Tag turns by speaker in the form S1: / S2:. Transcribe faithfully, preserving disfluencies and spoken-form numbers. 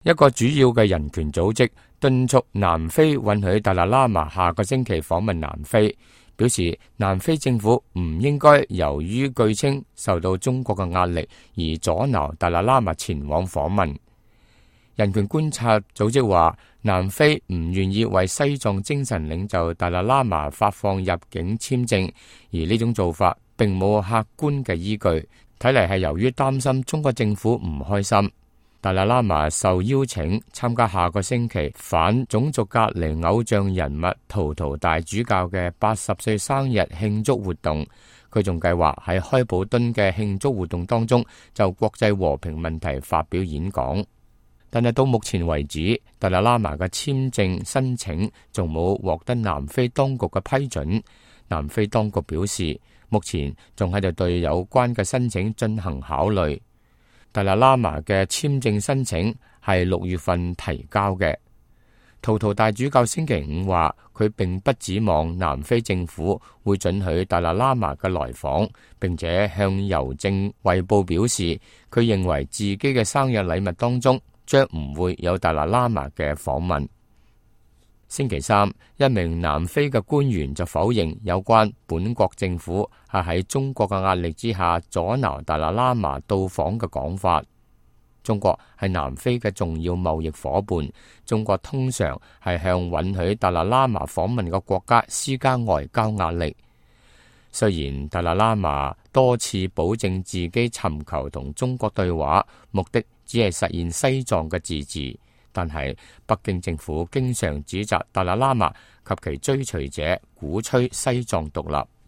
S1: 一個主要嘅人權組織敦促南非允許達賴喇嘛下個星期訪問南非，表示南非政府唔應該由於據稱受到中國嘅壓力而阻撓達賴喇嘛前往訪問。人權觀察組織話，南非唔願意為西藏精神領袖達賴喇嘛發放入境簽證，而呢種做法並冇客觀嘅依據，睇嚟係由於擔心中國政府唔開心。達賴喇嘛受邀請參加下個星期反種族隔離偶像人物圖圖大主教嘅八十歲生日慶祝活動，佢仲計劃喺開普敦嘅慶祝活動當中就國際和平問題發表演講。但係到目前為止，達賴喇嘛嘅簽證申請仲冇獲得南非當局嘅批准。南非當局表示，目前仲喺度對有關嘅申請進行考慮。達賴喇嘛嘅簽證申請係六月份提交嘅。圖圖大主教星期五話，佢並不指望南非政府會准許達賴喇嘛嘅來訪，並且向郵政衛報表示，佢認為自己嘅生日禮物當中將唔會有達賴喇嘛嘅訪問。星期三，一名南非嘅官員就否認有關本國政府係喺中國嘅壓力之下阻撓達賴喇嘛到訪嘅講法。中國係南非嘅重要貿易夥伴，中國通常係向允許達賴喇嘛訪問嘅國家施加外交壓力。雖然達賴喇嘛多次保證自己尋求同中國對話，目的只係實現西藏嘅自治，但係北京政府經常指責達賴喇嘛及其追隨者鼓吹西藏獨立。